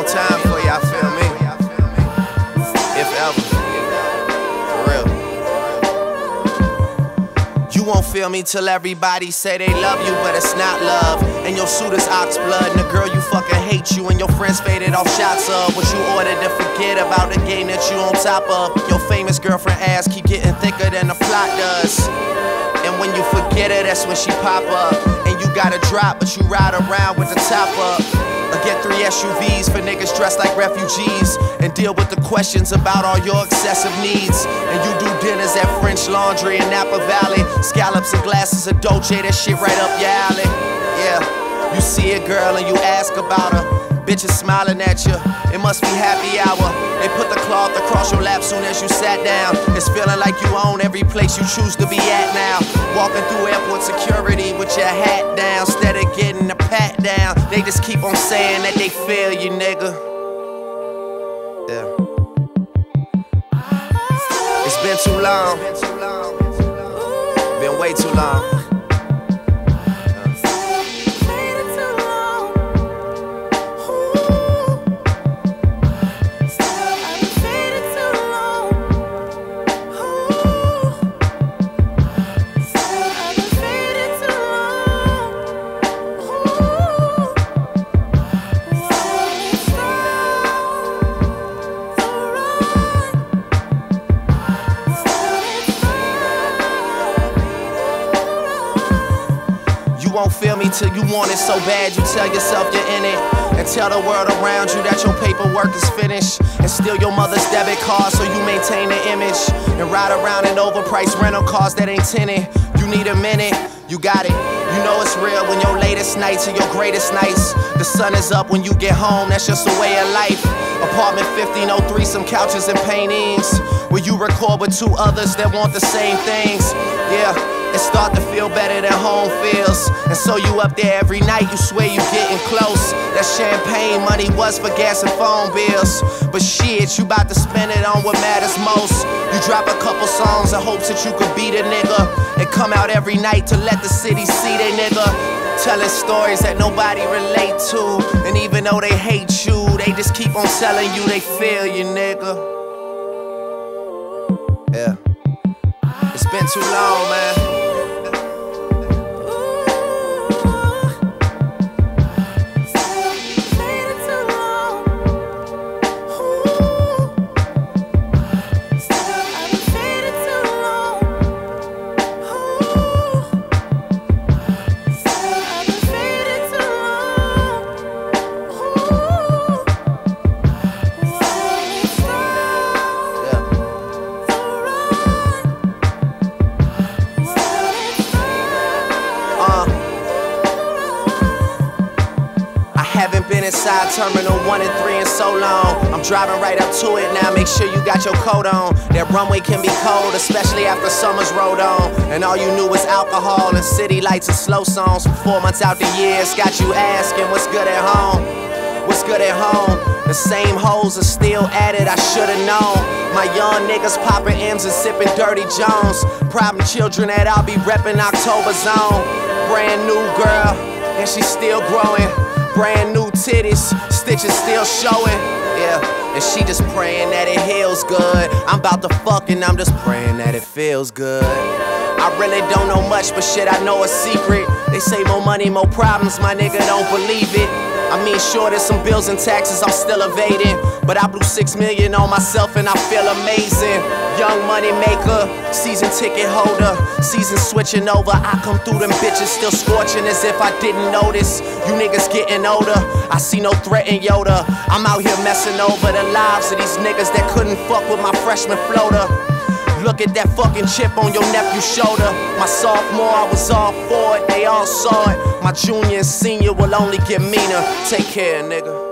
long time for y'all, feel me? If ever. For real. You won't feel me till everybody say they love you, but it's not love. And your suit is ox blood, and the girl you fucking hate you, and your friends faded off shots of what you ordered to forget about the game that you on top of. Your famous girlfriend ass keep getting thicker than the plot does. And when you forget her, that's when she pop up. And you gotta drop, but you ride around with the top up. Or get 3 SUVs for niggas dressed like refugees, and deal with the questions about all your excessive needs. And you do dinners at French Laundry in Napa Valley. Scallops and glasses of Dolce, that shit right up your alley. Yeah, you see a girl and you ask about her. Bitches smiling at you, it must be happy hour. They put the cloth across your lap soon as you sat down. It's feeling like you own every place you choose to be at now. Walking through airport security with your hat down, instead of getting a pat down. They just keep on saying that they feel you, nigga. Yeah. It's been too long. Been way too long. You won't feel me till you want it so bad you tell yourself you're in it. And tell the world around you that your paperwork is finished. And steal your mother's debit card so you maintain the image. And ride around in overpriced rental cars that ain't tinted. You need a minute, you got it. You know it's real when your latest nights are your greatest nights. The sun is up when you get home, that's just a way of life. Apartment 1503, some couches and paintings, where you record with 2 others that want the same things. Yeah. It start to feel better than home feels. And so you up there every night, you swear you getting close. That champagne money was for gas and phone bills. But shit, you bout to spend it on what matters most. You drop a couple songs in hopes that you could beat a nigga, and come out every night to let the city see they nigga. Telling stories that nobody relate to. And even though they hate you, they just keep on telling you they feel you, nigga. Yeah. It's been too long, man. Haven't been inside Terminal 1 and 3 in so long. I'm driving right up to it now, make sure you got your coat on. That runway can be cold, especially after summer's rolled on. And all you knew was alcohol and city lights and slow songs. For 4 months out the year, it's got you asking what's good at home. What's good at home? The same hoes are still at it, I should've known. My young niggas popping M's and sipping Dirty Jones. Problem children that I'll be reppin' October Zone. Brand new girl, and she's still growing. Brand new titties, stitches still showing. Yeah, and she just praying that it heals good. I'm about to fuck and I'm just praying that it feels good. I really don't know much, but shit, I know a secret. They say more money, more problems, my nigga don't believe it. I mean, sure, there's some bills and taxes I'm still evading, but I blew $6 million on myself and I feel amazing. Young money maker, season ticket holder, season switching over. I come through them bitches still scorching as if I didn't notice. You niggas getting older, I see no threat in Yoda. I'm out here messing over the lives of these niggas that couldn't fuck with my freshman floater. Look at that fucking chip on your nephew's shoulder. My sophomore, I was all for it, they all saw it. My junior and senior will only get meaner. Take care, nigga.